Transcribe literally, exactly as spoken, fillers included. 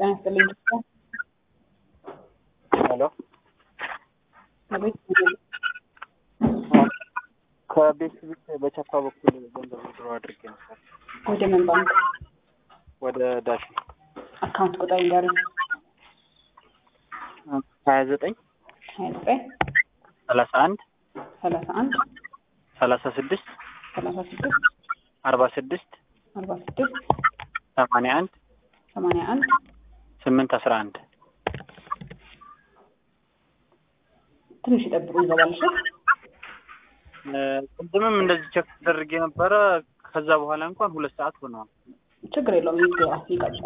ያንስልኝ ሄሎ አቤት ከቤት ቤት በቻፓ በኩል ገንዘብ ድሮ አድርጌ ነበር ወደ ምን ባንክ ወደ ዳሽ አካውንት ቁጥር ይንገሩኝ ሀያ ዘጠኝ ሀያ ዘጠኝ ሰላሳ አንድ ሰላሳ አንድ ሰላሳ ስድስት ሰላሳ ስድስት አርባ ስድስት አርባ ስድስት ሰማንያ አንድ ሰማንያ አንድ ስምንት አስራ አንድ ትንሽ ይጠብቁ ይገባል እሺ ቅድምም እንደዚህ ቼክ ተደርጌ ነበረ ከዛ በኋላ እንኳን ሁለት ሰዓት ሆኗል ችግር የለውም ይገባ ይጠብቁ